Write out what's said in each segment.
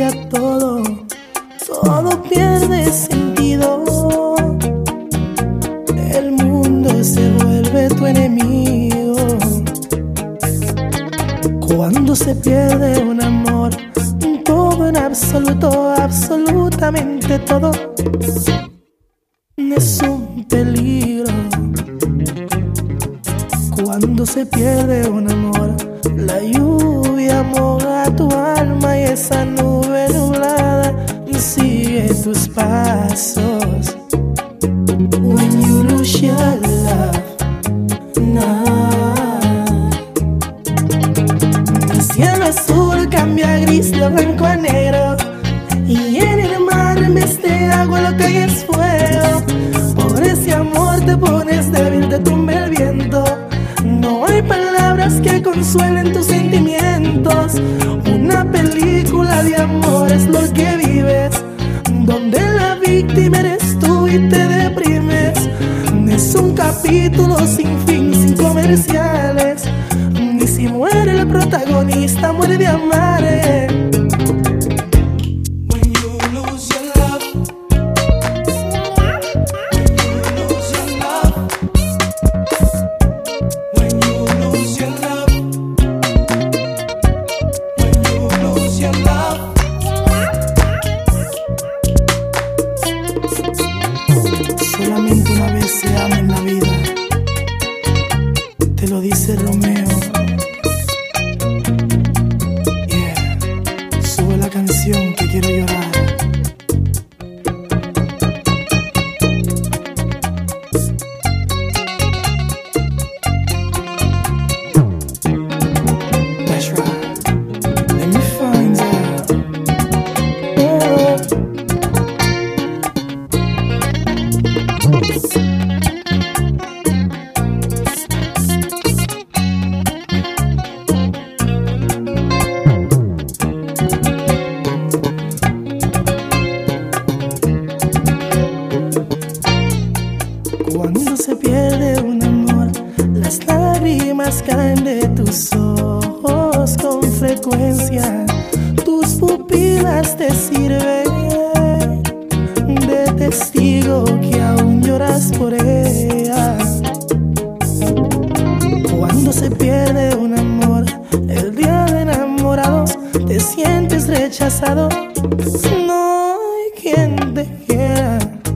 cambia todo, todo pierde sentido. El mundo se vuelve tu enemigo. Cuando se pierde un amor, todo en absoluto, absolutamente todo es un peligro. Cuando se pierde un amor, la lluvia moja tu alma y esa nube nublada sigue tus pasos. When you lose your love, el cielo azul cambia a gris, lo blanco a negro, y en el mar en vez de agua lo que hay es fuego. Por ese amor te pones débil, te tumba el viento. No hay palabras que consuelen tus sentimientos. Una película de amor es lo que vives, donde la víctima eres tú y te deprimes. Es un capítulo sin fin, sin comerciales. Ni si muere el protagonista, muere de amar. Solamente una vez se ama en la vida, te lo dice Romeo. Yeah, sube la canción que quiero llorar. That's right, let me find out. Cuando se pierde un amor, las lágrimas caen de tus ojos con frecuencia. Tus pupilas te sirven de testigo que aún lloras por ella. Cuando se pierde un amor, el día de enamorados te sientes rechazado. No hay quien te quiera.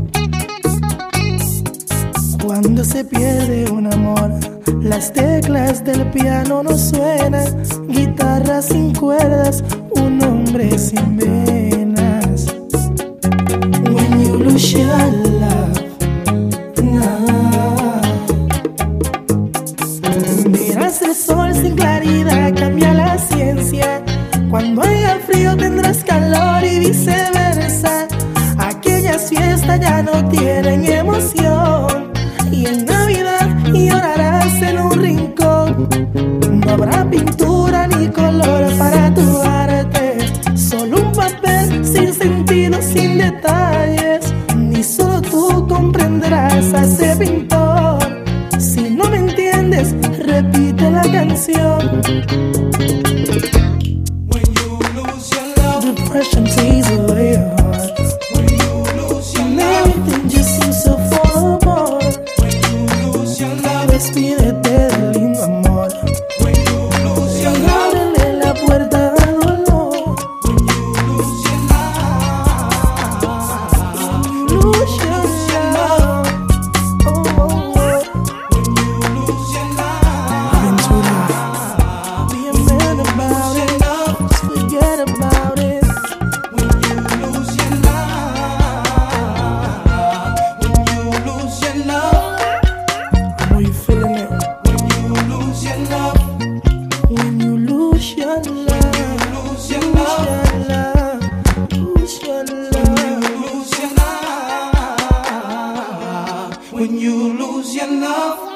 Cuando se pierde un amor, las teclas del piano no suenan, guitarra sin cuerdas, un hombre sin venas. When you lose your love, miras el sol sin claridad, cambia la ciencia. Cuando haya frío tendrás calor y viceversa. Aquellas fiestas ya no tienen emoción, y en Navidad llorarás en un rincón. No habrá pintura ni color para tu arte, solo un papel sin sentido, sin detalles. Ni solo tú comprenderás a ese pintor. Si no me entiendes, repite la canción. When you lose your love, depression takes away your heart. When you lose your love, everything just seems so fall apart. Despídete del lindo amor. When you lose your love, ábrele la puerta al dolor. When you lose your love, when you lose your love, oh, oh, oh. When you lose your love, Aventura, be a man about it, just forget about it. When you lose your love, when you lose your love, are you feeling it? When you lose your love, when you lose your love, lose your love, lose your love, lose your love, when you lose your love.